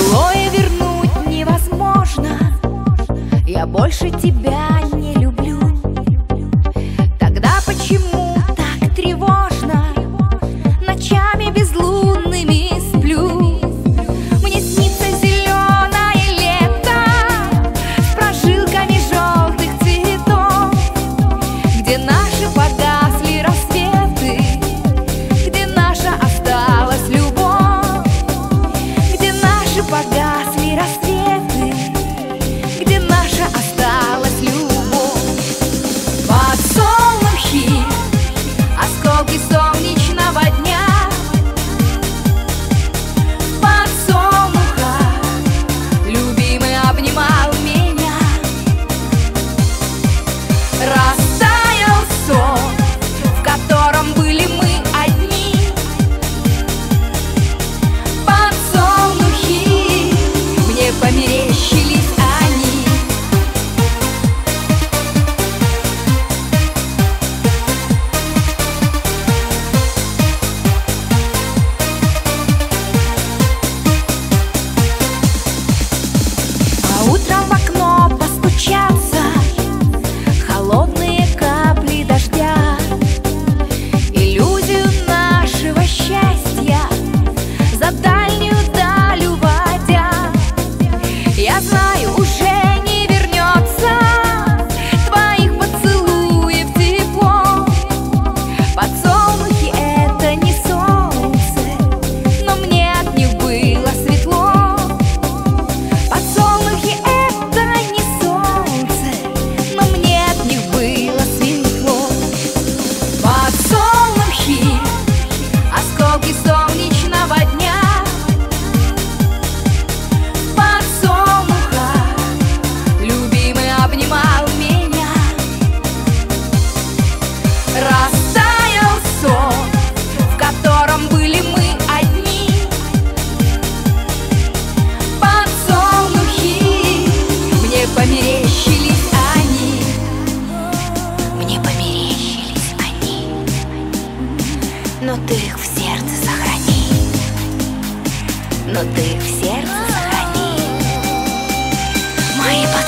Былое вернуть невозможно, я больше тебя не люблю. Тогда почему так тревожно ночами безлунными сплю? Мне снится зеленое лето с прожилками желтых цветов, где наши погасли рассветы, где наша осталась любовь, где наши погасли рассветы, где наша осталась любовь. Подсолнухи, осколки солнечного дня, в подсолнухах любимый обнимал меня. Растаял сон, в котором были мы одни. Подсолнухи, мне померещились они. А утром в окно постучатся холодные капли дождя, иллюзию нашего счастья за дальнюю даль уводя. Я знаю, уже не вернется твоих поцелуев тепло. Подсолнухи — это не солнце, но мне от них было светло. Подсолнухи — это не солнце, но мне от них было светло. Подсолнухи, осколки солнечного дня, в подсолнухах любимый обнимал меня. Растаял сон, в котором были мы одни. Подсолнухи, мне померещились они. Мне померещились они, но ты их в сердце сохрани. Но ты их в сердце сохрани. Мои поцелуи.